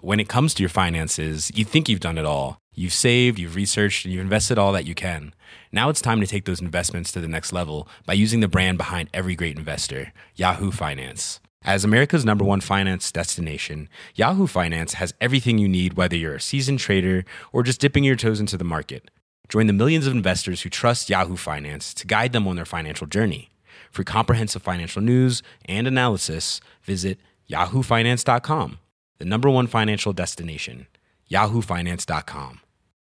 when it comes to your finances, you think you've done it all. You've saved, you've researched, and you've invested all that you can. Now it's time to take those investments to the next level by using the brand behind every great investor, Yahoo Finance. As America's #1 finance destination, Yahoo Finance has everything you need, whether you're a seasoned trader or just dipping your toes into the market. Join the millions of investors who trust Yahoo Finance to guide them on their financial journey. For comprehensive financial news and analysis, visit yahoofinance.com, the #1 financial destination, yahoofinance.com.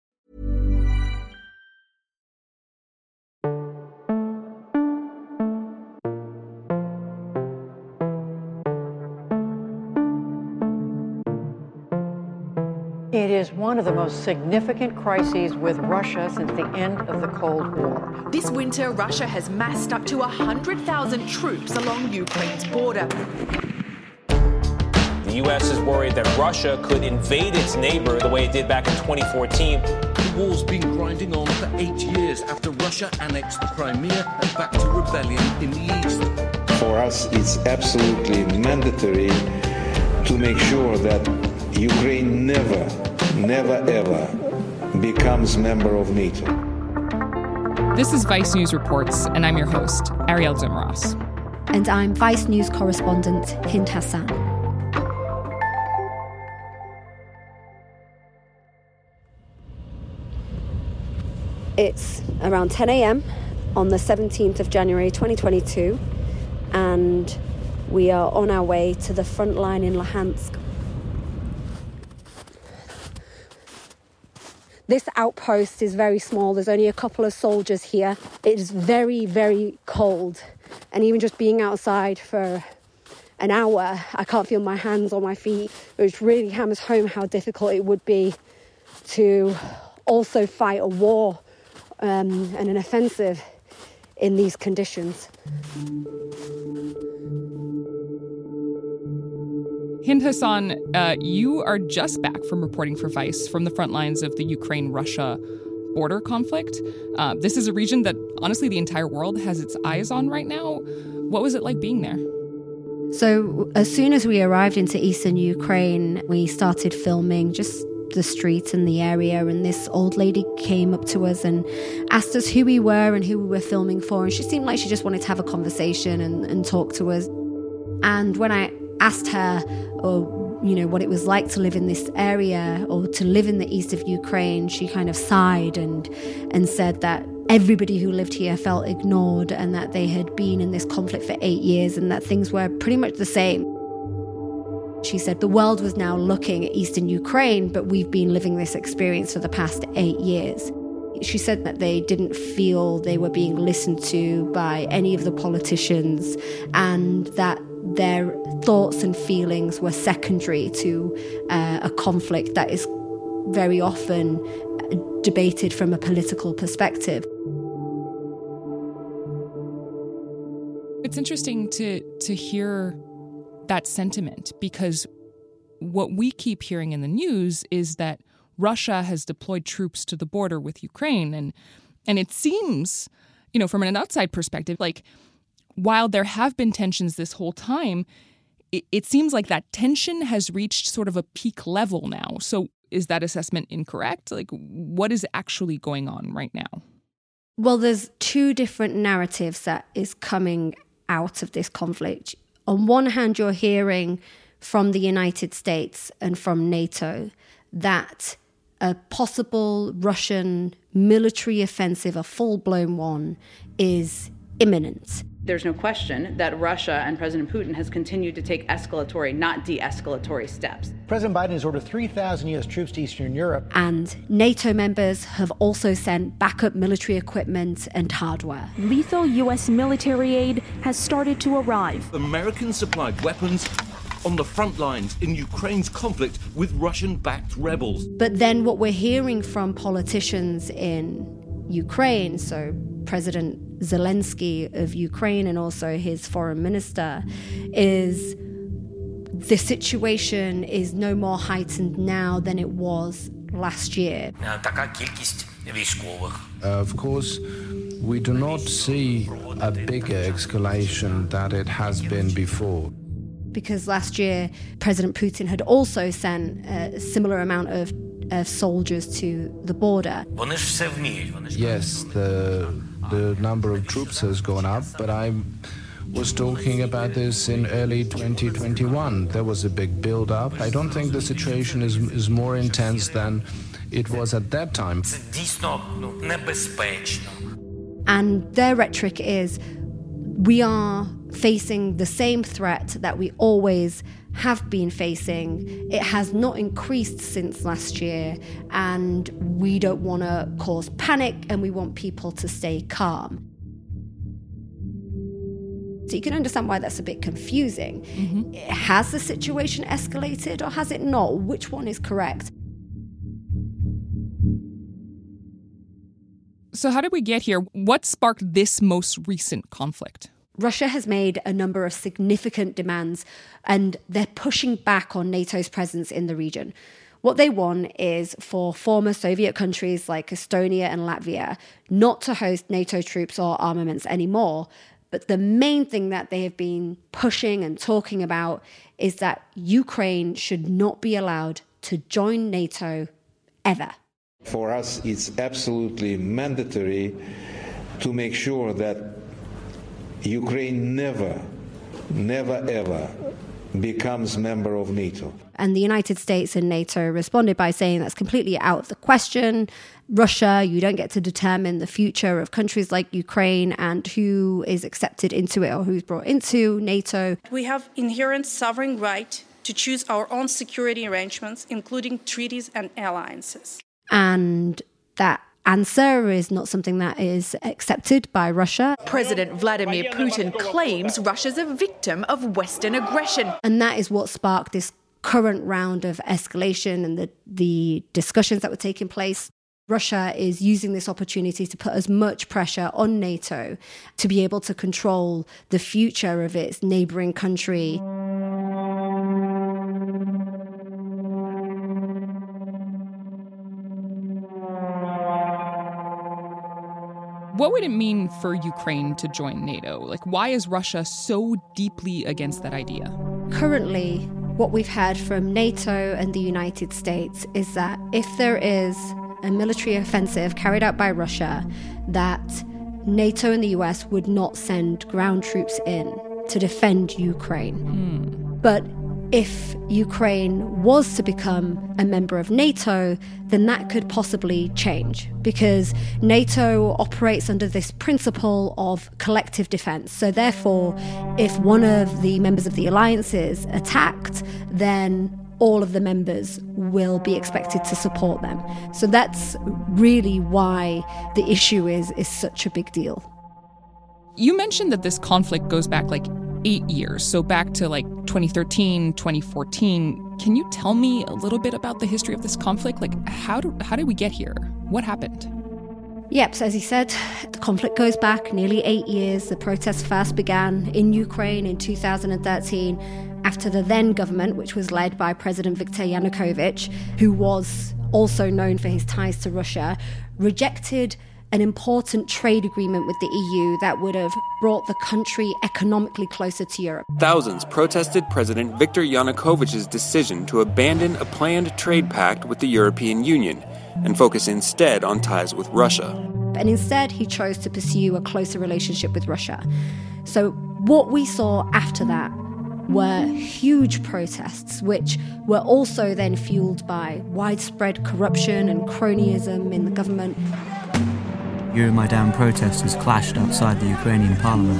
It is one of the most significant crises with Russia since the end of the Cold War. This winter, Russia has massed up to 100,000 troops along Ukraine's border. The U.S. is worried that Russia could invade its neighbor the way it did back in 2014. The war's been grinding on for 8 years after Russia annexed Crimea and backed a rebellion in the east. For us, it's absolutely mandatory to make sure that Ukraine never ever becomes member of NATO. This is Vice News Reports, and I'm your host, Ariel Zimros. And I'm Vice News correspondent Hind Hassan. It's around 10 a.m. on the 17th of January 2022, and we are on our way to the front line in Luhansk. This outpost is very small. There's only a couple of soldiers here. It is very, very cold. And even just being outside for an hour, I can't feel my hands or my feet, which really hammers home how difficult it would be to also fight a war and an offensive in these conditions. Hind Hassan, you are just back from reporting for Vice from the front lines of the Ukraine-Russia border conflict. This is a region that, honestly, the entire world has its eyes on right now. What was it like being there? So as soon as we arrived into eastern Ukraine, we started filming just the streets and the area, and this old lady came up to us and asked us who we were and who we were filming for, and she seemed like she just wanted to have a conversation and talk to us. And when I asked her, what it was like to live in this area or to live in the east of Ukraine, she kind of sighed and said that everybody who lived here felt ignored and that they had been in this conflict for 8 years and that things were pretty much the same. She said the world was now looking at eastern Ukraine, but we've been living this experience for the past 8 years. She said that they didn't feel they were being listened to by any of the politicians and that their thoughts and feelings were secondary to a conflict that is very often debated from a political perspective. It's interesting to hear that sentiment, because what we keep hearing in the news is that Russia has deployed troops to the border with Ukraine. And it seems, from an outside perspective, like while there have been tensions this whole time, it seems like that tension has reached sort of a peak level now. So is that assessment incorrect? Like, what is actually going on right now? Well, there's two different narratives that is coming out of this conflict. On one hand, you're hearing from the United States and from NATO that a possible Russian military offensive, a full-blown one, is imminent. There's no question that Russia and President Putin has continued to take escalatory, not de-escalatory steps. President Biden has ordered 3,000 U.S. troops to Eastern Europe. And NATO members have also sent backup military equipment and hardware. Lethal U.S. military aid has started to arrive. American supplied weapons on the front lines in Ukraine's conflict with Russian-backed rebels. But then what we're hearing from politicians in Ukraine, so President Zelensky of Ukraine and also his foreign minister, is the situation is no more heightened now than it was last year. Of course, we do not see a bigger escalation than it has been before. because last year President Putin had also sent a similar amount of soldiers to the border. Yes, the number of troops has gone up, but I was talking about this in early 2021. There was a big build-up. I don't think the situation is more intense than it was at that time. And their rhetoric is, we are facing the same threat that we always have been facing. It has not increased since last year, and we don't want to cause panic, and we want people to stay calm. So you can understand why that's a bit confusing. Mm-hmm. Has the situation escalated or has it not? Which one is correct? So how did we get here? What sparked this most recent conflict? Russia has made a number of significant demands, and they're pushing back on NATO's presence in the region. What they want is for former Soviet countries like Estonia and Latvia not to host NATO troops or armaments anymore. But the main thing that they have been pushing and talking about is that Ukraine should not be allowed to join NATO ever. For us, it's absolutely mandatory to make sure that Ukraine never, ever becomes member of NATO. And the United States and NATO responded by saying that's completely out of the question. Russia, you don't get to determine the future of countries like Ukraine and who is accepted into it or who's brought into NATO. We have inherent sovereign right to choose our own security arrangements, including treaties and alliances. And that answer is not something that is accepted by Russia. President Vladimir Putin claims Russia's a victim of Western aggression. And that is what sparked this current round of escalation and the discussions that were taking place. Russia is using this opportunity to put as much pressure on NATO to be able to control the future of its neighboring country. What would it mean for Ukraine to join NATO? Like, why is Russia so deeply against that idea? Currently, what we've heard from NATO and the United States is that if there is a military offensive carried out by Russia, that NATO and the US would not send ground troops in to defend Ukraine. But if Ukraine was to become a member of NATO, then that could possibly change because NATO operates under this principle of collective defense. So therefore, if one of the members of the alliance is attacked, then all of the members will be expected to support them. So that's really why the issue is such a big deal. You mentioned that this conflict goes back like 8 years, so back to like 2013, 2014. Can you tell me a little bit about the history of this conflict? Like, how did we get here? What happened? Yep, so as you said, the conflict goes back nearly 8 years. The protests first began in Ukraine in 2013 after the then government, which was led by President Viktor Yanukovych, who was also known for his ties to Russia, rejected an important trade agreement with the EU that would have brought the country economically closer to Europe. Thousands protested President Viktor Yanukovych's decision to abandon a planned trade pact with the European Union and focus instead on ties with Russia. And instead, he chose to pursue a closer relationship with Russia. So what we saw after that were huge protests, which were also then fueled by widespread corruption and cronyism in the government. Euromaidan protesters clashed outside the Ukrainian parliament.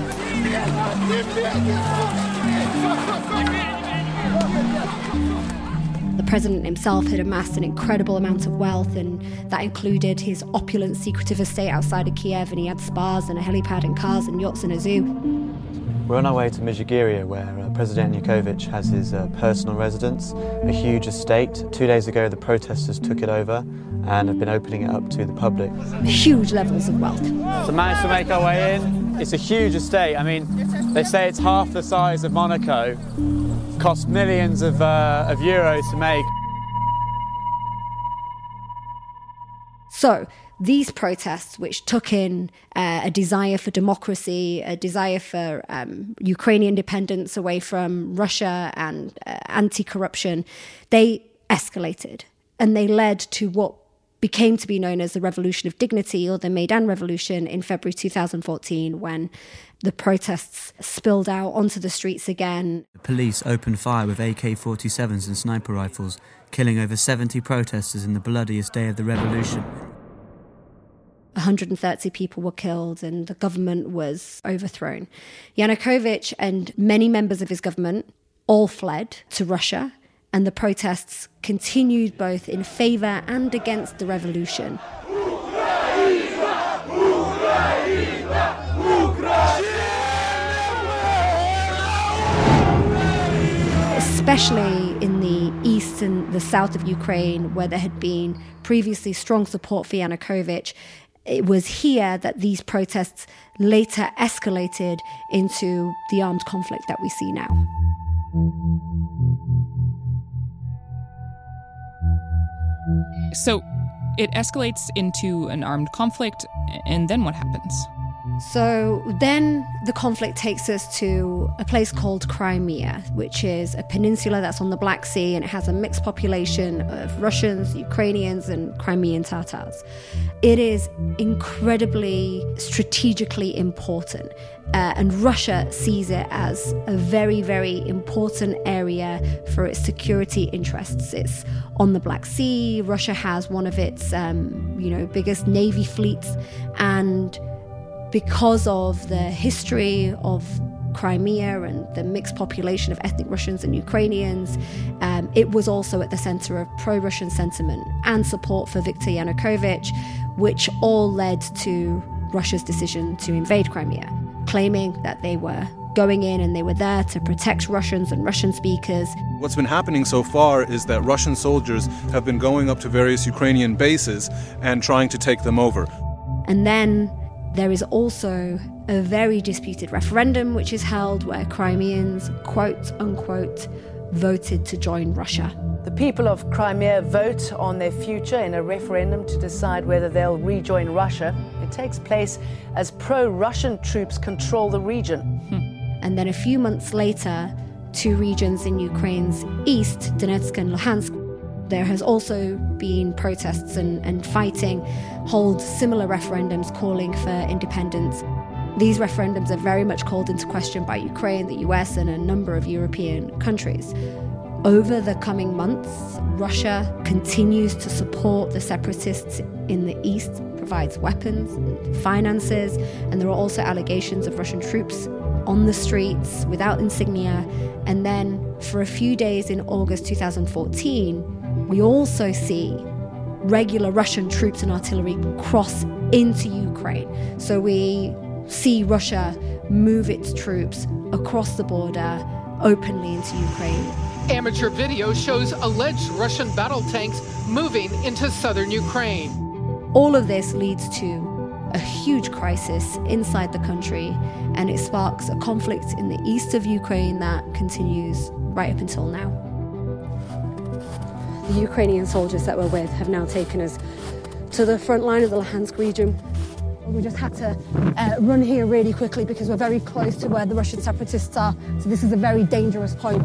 The president himself had amassed an incredible amount of wealth, and that included his opulent, secretive estate outside of Kiev, and he had spas and a helipad and cars and yachts and a zoo. We're on our way to Mezhygiria, where President Yanukovych has his personal residence, a huge estate. 2 days ago, the protesters took it over and have been opening it up to the public. Huge levels of wealth. So managed to make our way in. It's a huge estate. I mean, they say it's half the size of Monaco. Cost millions of euros to make. So these protests, which took in a desire for democracy, a desire for Ukrainian independence away from Russia and anti-corruption, they escalated. And they led to what became to be known as the Revolution of Dignity, or the Maidan Revolution, in February 2014, when the protests spilled out onto the streets again. The police opened fire with AK-47s and sniper rifles, killing over 70 protesters in the bloodiest day of the revolution. 130 people were killed and the government was overthrown. Yanukovych and many members of his government all fled to Russia, and the protests continued both in favour and against the revolution. Especially in the east and the south of Ukraine, where there had been previously strong support for Yanukovych. It was here that these protests later escalated into the armed conflict that we see now. So it escalates into an armed conflict, and then what happens? So then the conflict takes us to a place called Crimea, which is a peninsula that's on the Black Sea, and it has a mixed population of Russians, Ukrainians, and Crimean Tatars. It is incredibly strategically important, and Russia sees it as a very, very important area for its security interests. It's on the Black Sea. Russia has one of its, biggest navy fleets, and because of the history of Crimea and the mixed population of ethnic Russians and Ukrainians, it was also at the center of pro-Russian sentiment and support for Viktor Yanukovych, which all led to Russia's decision to invade Crimea, claiming that they were going in and they were there to protect Russians and Russian speakers. What's been happening so far is that Russian soldiers have been going up to various Ukrainian bases and trying to take them over. And then there is also a very disputed referendum which is held where Crimeans, quote unquote, voted to join Russia. The people of Crimea vote on their future in a referendum to decide whether they'll rejoin Russia. It takes place as pro-Russian troops control the region. And then a few months later, two regions in Ukraine's east, Donetsk and Luhansk, there has also been protests and fighting, hold similar referendums calling for independence. These referendums are very much called into question by Ukraine, the US, and a number of European countries. Over the coming months, Russia continues to support the separatists in the east, provides weapons and finances, and there are also allegations of Russian troops on the streets without insignia. And then for a few days in August 2014, we also see regular Russian troops and artillery cross into Ukraine. So we see Russia move its troops across the border openly into Ukraine. Amateur video shows alleged Russian battle tanks moving into southern Ukraine. All of this leads to a huge crisis inside the country, and it sparks a conflict in the east of Ukraine that continues right up until now. The Ukrainian soldiers that we're with have now taken us to the front line of the Luhansk region. We just had to run here really quickly because we're very close to where the Russian separatists are, so this is a very dangerous point.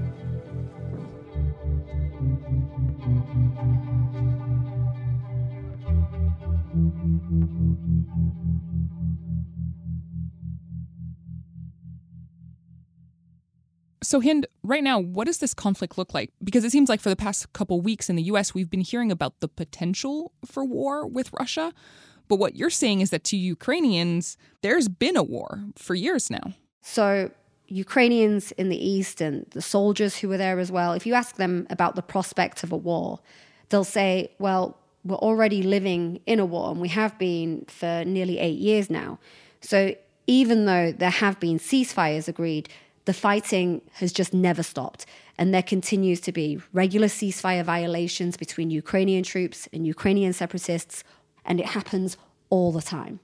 So Hind, right now, what does this conflict look like? Because it seems like for the past couple weeks in the U.S., we've been hearing about the potential for war with Russia. But what you're saying is that to Ukrainians, there's been a war for years now. So Ukrainians in the east and the soldiers who were there as well, if you ask them about the prospect of a war, they'll say, well, we're already living in a war, and we have been for nearly 8 years now. So even though there have been ceasefires agreed, the fighting has just never stopped, and there continues to be regular ceasefire violations between Ukrainian troops and Ukrainian separatists, and it happens all the time.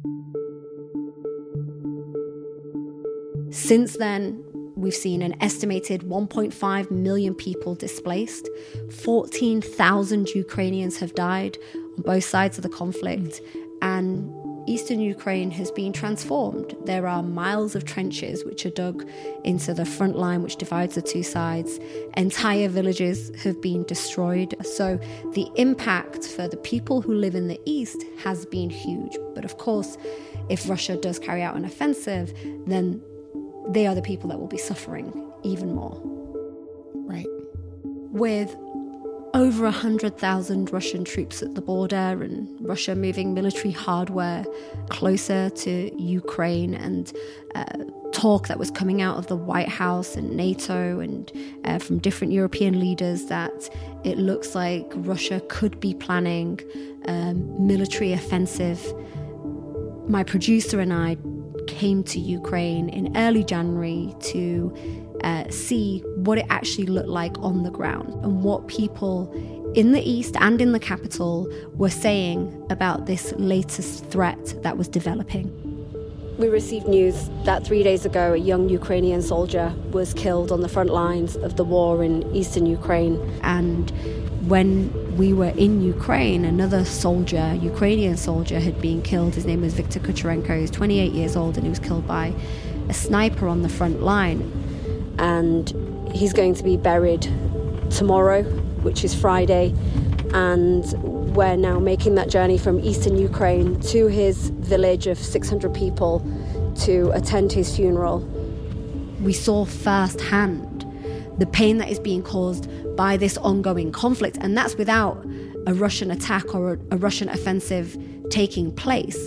Since then, we've seen an estimated 1.5 million people displaced, 14,000 Ukrainians have died, on both sides of the conflict, and eastern Ukraine has been transformed. There are miles of trenches which are dug into the front line which divides the two sides. Entire villages have been destroyed. So the impact for the people who live in the east has been huge. But of course, if Russia does carry out an offensive, then they are the people that will be suffering even more. Right. With over 100,000 Russian troops at the border and Russia moving military hardware closer to Ukraine, and talk that was coming out of the White House and NATO and from different European leaders that it looks like Russia could be planning a military offensive. My producer and I came to Ukraine in early January to see what it actually looked like on the ground and what people in the east and in the capital were saying about this latest threat that was developing. We received news that 3 days ago a young Ukrainian soldier was killed on the front lines of the war in eastern Ukraine. And when we were in Ukraine, another soldier, Ukrainian soldier, had been killed. His name was Viktor Kucherenko. He's 28 years old and he was killed by a sniper on the front line. And he's going to be buried tomorrow, which is Friday. And we're now making that journey from eastern Ukraine to his village of 600 people to attend his funeral. We saw firsthand the pain that is being caused by this ongoing conflict, and that's without a Russian attack or a Russian offensive taking place.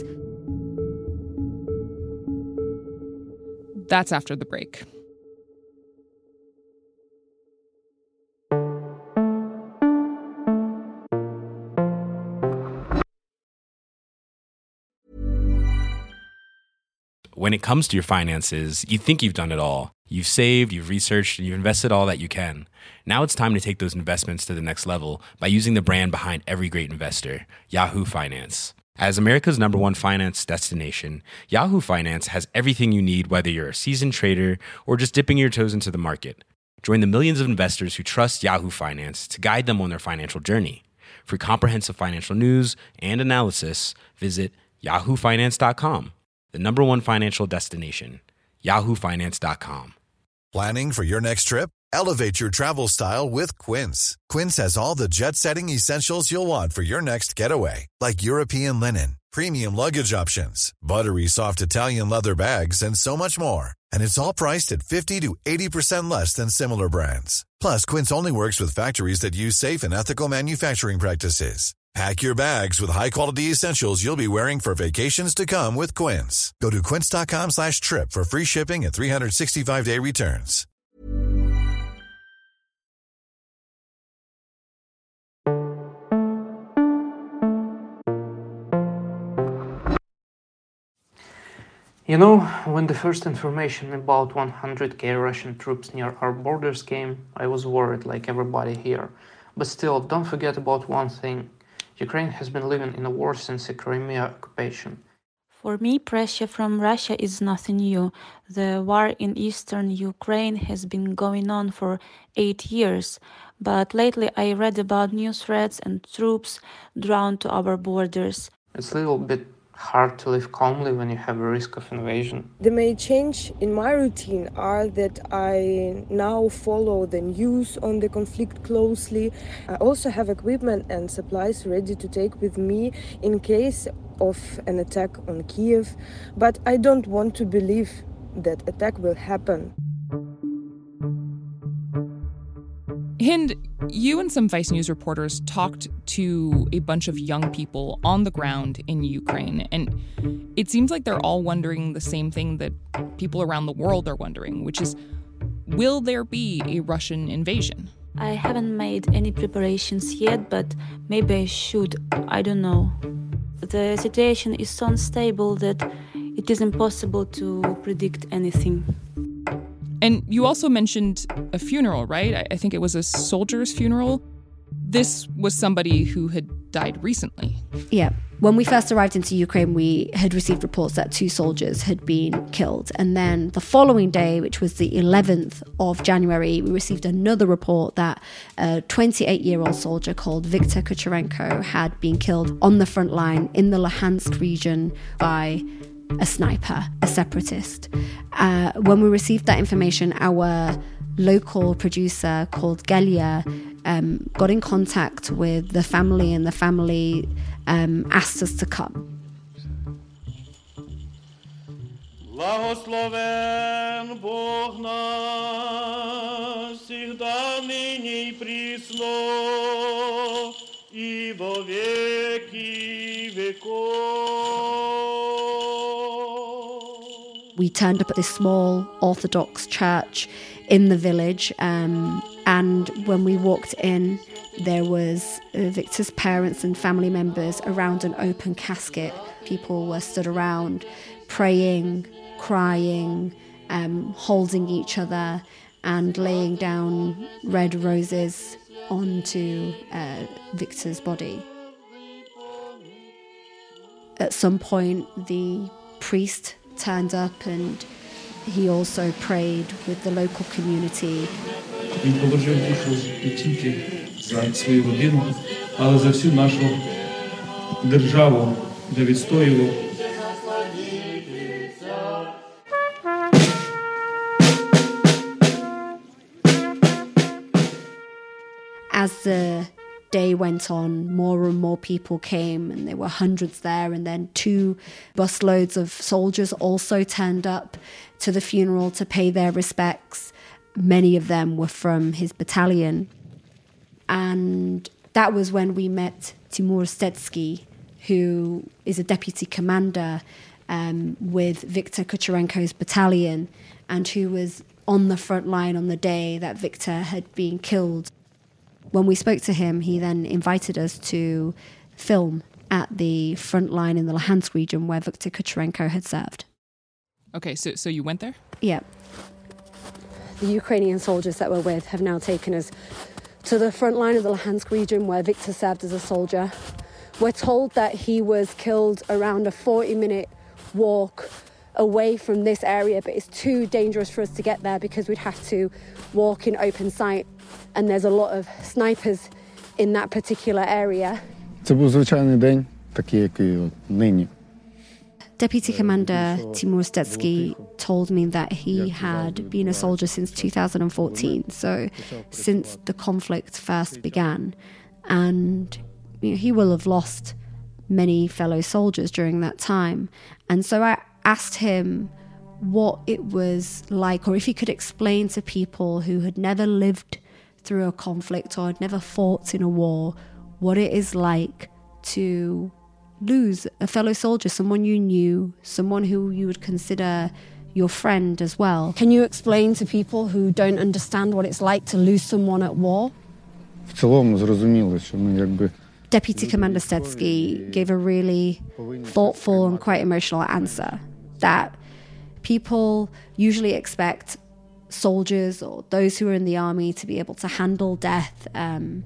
That's after the break. When it comes to your finances, you think you've done it all. You've saved, you've researched, and you've invested all that you can. Now it's time to take those investments to the next level by using the brand behind every great investor, Yahoo Finance. As America's #1 finance destination, Yahoo Finance has everything you need, whether you're a seasoned trader or just dipping your toes into the market. Join the millions of investors who trust Yahoo Finance to guide them on their financial journey. For comprehensive financial news and analysis, visit yahoofinance.com. The #1 financial destination, yahoofinance.com. Planning for your next trip? Elevate your travel style with Quince. Quince has all the jet-setting essentials you'll want for your next getaway, like European linen, premium luggage options, buttery soft Italian leather bags, and so much more. And it's all priced at 50 to 80% less than similar brands. Plus, Quince only works with factories that use safe and ethical manufacturing practices. Pack your bags with high-quality essentials you'll be wearing for vacations to come with Quince. Go to quince.com/trip for free shipping and 365-day returns. You know, when the first information about 100,000 Russian troops near our borders came, I was worried like everybody here. But still, don't forget about one thing. Ukraine has been living in a war since the Crimea occupation. For me, pressure from Russia is nothing new. The war in eastern Ukraine has been going on for 8 years. But lately I read about new threats and troops drawn to our borders. It's a little bit hard to live calmly when you have a risk of invasion. The main change in my routine are that I now follow the news on the conflict closely. I also have equipment and supplies ready to take with me in case of an attack on Kiev, but I don't want to believe that attack will happen. Hind, you and some Vice News reporters talked to a bunch of young people on the ground in Ukraine, and it seems like they're all wondering the same thing that people around the world are wondering, which is, will there be a Russian invasion? I haven't made any preparations yet, but maybe I should. I don't know. The situation is so unstable that it is impossible to predict anything. And you also mentioned a funeral, right? I think it was a soldier's funeral. This was somebody who had died recently. Yeah, When we first arrived into Ukraine, we had received reports that 2 soldiers had been killed. And then the following day, which was the 11th of January, we received another report that a 28-year-old soldier called Viktor Kucherenko had been killed on the front line in the Luhansk region by a sniper, a separatist. When we received that information, our local producer called Galia got in contact with the family, and the family asked us to come. Благословен Бог наш, всегда ныне и присно, и во веки веков. We turned up at this small Orthodox church in the village, and when we walked in, there was Viktor's parents and family members around an open casket. People were stood around praying, crying, holding each other and laying down red roses onto Viktor's body. At some point, the priest turned up and he also prayed with the local community. Він положив душу не тільки за свою родину, але за всю нашу державу, де відстоював. As the day went on, more and more people came, and there were hundreds there, and then 2 busloads of soldiers also turned up to the funeral to pay their respects. Many of them were from his battalion. And that was when we met Timur Stetsky, who is a deputy commander with Viktor Kucherenko's battalion, and who was on the front line on the day that Viktor had been killed. When we spoke to him, he then invited us to film at the front line in the Luhansk region where Viktor Kucherenko had served. Okay, so you went there? Yeah. The Ukrainian soldiers that we're with have now taken us to the front line of the Luhansk region where Viktor served as a soldier. We're told that he was killed around a 40-minute walk away from this area, but it's too dangerous for us to get there because we'd have to walk in open sight, and there's a lot of snipers in that particular area. Це був звичайний день, такий, який нині. Deputy Commander Timur Stetsky told me that he had been a soldier since 2014, so since the conflict first began, and he will have lost many fellow soldiers during that time. And so I asked him what it was like, or if he could explain to people who had never lived through a conflict or had never fought in a war, what it is like to lose a fellow soldier, someone you knew, someone who you would consider your friend as well. Can you explain to people who don't understand what it's like to lose someone at war? В цілому зрозуміло, що ми якби Deputy Commander Stetsky gave a really thoughtful and quite emotional answer that people usually expect soldiers or those who are in the army to be able to handle death and,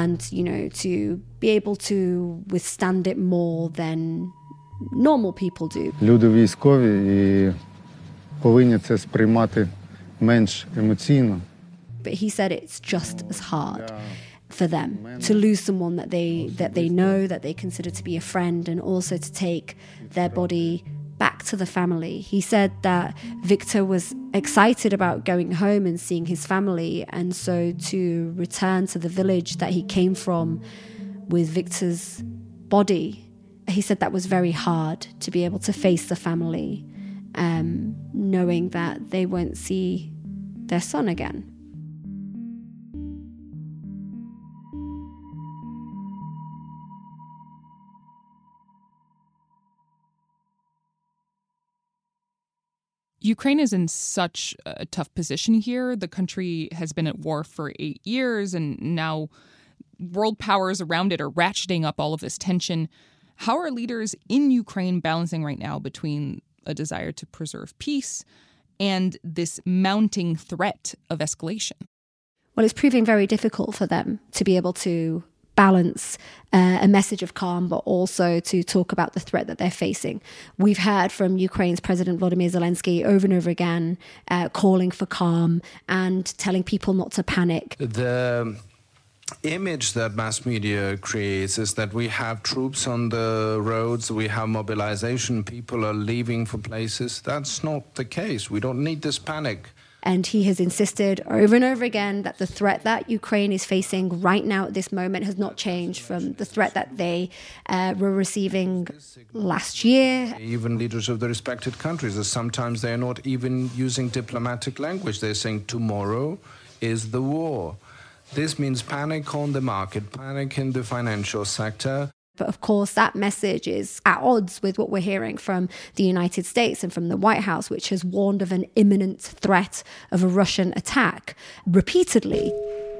to be able to withstand it more than normal people do. Люди військові і повинні це сприймати менш емоційно. But he said it's just as hard for them to lose someone that they know, that they consider to be a friend, and also to take their body back to the family. He said that Viktor was excited about going home and seeing his family, and so to return to the village that he came from with Viktor's body, he said that was very hard, to be able to face the family, knowing that they won't see their son again. Ukraine is in such a tough position here. The country has been at war for 8 years, and now world powers around it are ratcheting up all of this tension. How are leaders in Ukraine balancing right now between a desire to preserve peace and this mounting threat of escalation? Well, it's proving very difficult for them to be able to balance a message of calm, but also to talk about the threat that they're facing. We've heard from Ukraine's President Volodymyr Zelensky over and over again, calling for calm and telling people not to panic. The image that mass media creates is that we have troops on the roads, we have mobilization, people are leaving for places. That's not the case. We don't need this panic. And he has insisted over and over again that the threat that Ukraine is facing right now at this moment has not changed from the threat that they were receiving last year. Even leaders of the respected countries, sometimes they're not even using diplomatic language. They're saying tomorrow is the war. This means panic on the market, panic in the financial sector. But of course, that message is at odds with what we're hearing from the United States and from the White House, which has warned of an imminent threat of a Russian attack repeatedly.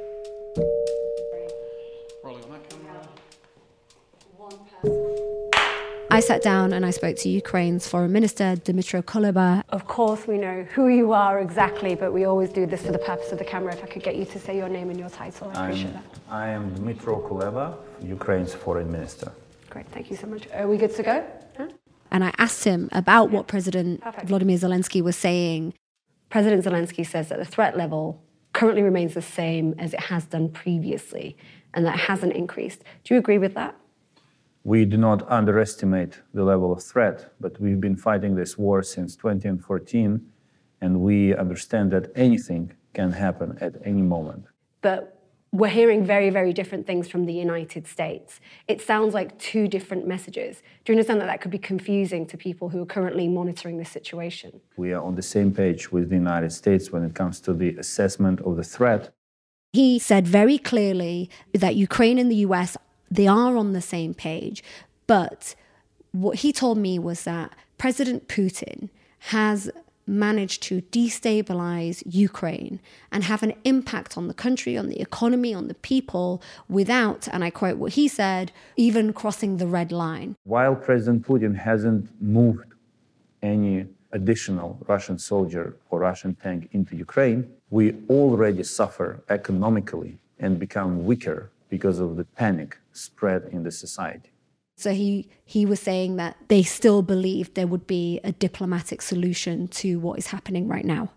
I sat down and I spoke to Ukraine's Foreign Minister, Dmytro Kuleba. Of course, we know who you are exactly, but we always do this for the purpose of the camera. If I could get you to say your name and your title, I appreciate that. I am Dmytro Kuleba, Ukraine's Foreign Minister. Great, thank you so much. Are we good to go? Huh? And I asked him about what President Volodymyr Zelensky was saying. President Zelensky says that the threat level currently remains the same as it has done previously, and that hasn't increased. Do you agree with that? We do not underestimate the level of threat, but we've been fighting this war since 2014, and we understand that anything can happen at any moment. But we're hearing very, very different things from the United States. It sounds like two different messages. Do you understand that that could be confusing to people who are currently monitoring this situation? We are on the same page with the United States when it comes to the assessment of the threat. He said very clearly that Ukraine and the US, they are on the same page. But what he told me was that President Putin has managed to destabilize Ukraine and have an impact on the country, on the economy, on the people, without, and I quote what he said, even crossing the red line. While President Putin hasn't moved any additional Russian soldier or Russian tank into Ukraine, we already suffer economically and become weaker because of the panic spread in the society. So he was saying that they still believed there would be a diplomatic solution to what is happening right now.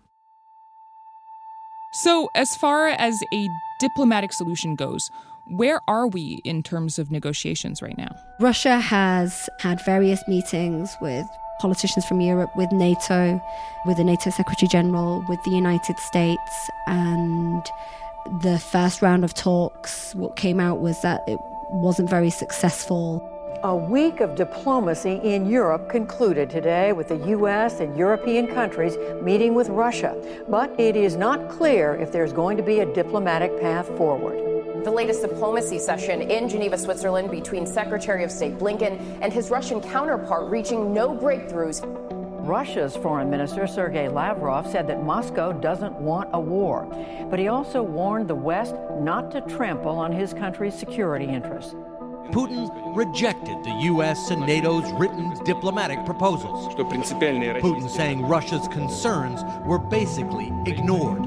So as far as a diplomatic solution goes, where are we in terms of negotiations right now? Russia has had various meetings with politicians from Europe, with NATO, with the NATO Secretary General, with the United States, and the first round of talks, what came out was that it wasn't very successful. A week of diplomacy in Europe concluded today with the U.S. and European countries meeting with Russia. But it is not clear if there's going to be a diplomatic path forward. The latest diplomacy session in Geneva, Switzerland, between Secretary of State Blinken and his Russian counterpart, reaching no breakthroughs. Russia's Foreign Minister Sergei Lavrov said that Moscow doesn't want a war. But he also warned the West not to trample on his country's security interests. Putin rejected the U.S. and NATO's written diplomatic proposals. Putin saying Russia's concerns were basically ignored.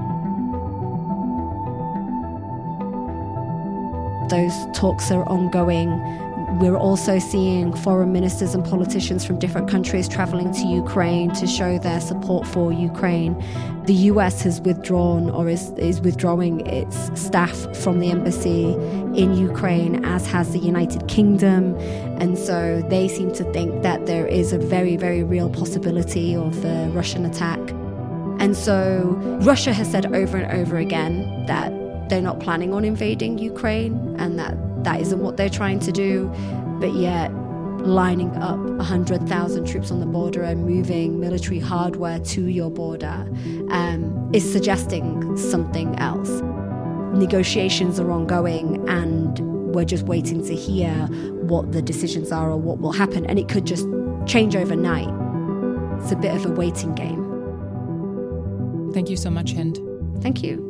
Those talks are ongoing. We're also seeing foreign ministers and politicians from different countries traveling to Ukraine to show their support for Ukraine. The US has withdrawn or is withdrawing its staff from the embassy in Ukraine, as has the United Kingdom. And so they seem to think that there is a very, very real possibility of a Russian attack. And so Russia has said over and over again that they're not planning on invading Ukraine and that isn't what they're trying to do, but yet lining up 100,000 troops on the border and moving military hardware to your border is suggesting something else. Negotiations are ongoing and we're just waiting to hear what the decisions are or what will happen, and it could just change overnight. It's a bit of a waiting game. Thank you so much, Hind. Thank you.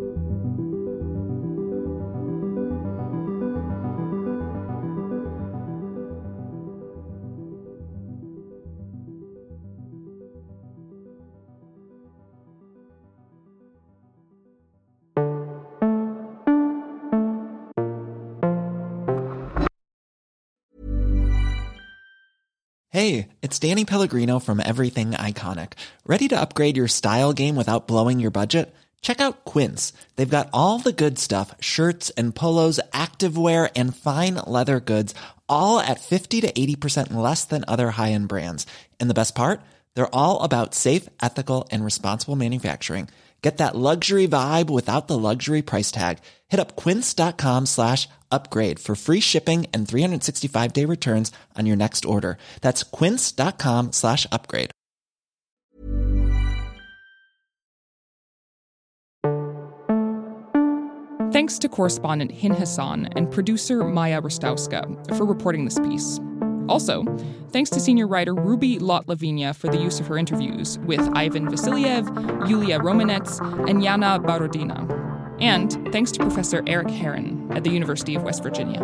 Hey, it's Danny Pellegrino from Everything Iconic. Ready to upgrade your style game without blowing your budget? Check out Quince. They've got all the good stuff, shirts and polos, activewear, and fine leather goods, all at 50 to 80% less than other high-end brands. And the best part? They're all about safe, ethical, and responsible manufacturing. Get that luxury vibe without the luxury price tag. Hit up quince.com/upgrade for free shipping and 365-day returns on your next order. That's quince.com/upgrade. Thanks to correspondent Hin Hassan and producer Maya Rostowska for reporting this piece. Also, thanks to senior writer Ruby Lot-Lavinia for the use of her interviews with Ivan Vasiliev, Yulia Romanets, and Yana Borodina. And thanks to Professor Eric Heron at the University of West Virginia.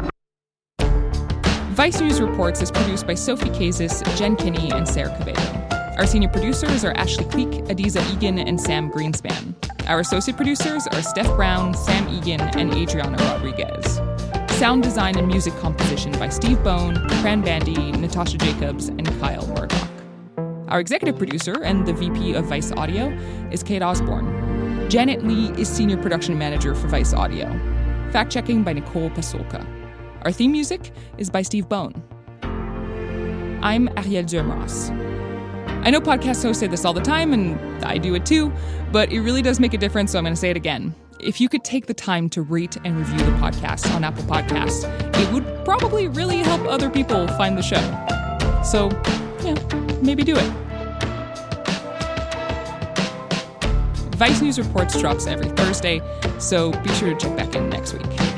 Vice News Reports is produced by Sophie Kazis, Jen Kinney, and Sarah Cabello. Our senior producers are Ashley Cleek, Adiza Egan, and Sam Greenspan. Our associate producers are Steph Brown, Sam Egan, and Adriana Rodriguez. Sound design and music composition by Steve Bone, Cran Bandy, Natasha Jacobs, and Kyle Murdoch. Our executive producer and the VP of Vice Audio is Kate Osborne. Janet Lee is senior production manager for Vice Audio. Fact-checking by Nicole Pasulka. Our theme music is by Steve Bone. I'm Ariel Durmaz. I know podcast hosts say this all the time, and I do it too, but it really does make a difference, so I'm going to say it again. If you could take the time to rate and review the podcast on Apple Podcasts, it would probably really help other people find the show. So, yeah, maybe do it. Vice News Reports drops every Thursday, so be sure to check back in next week.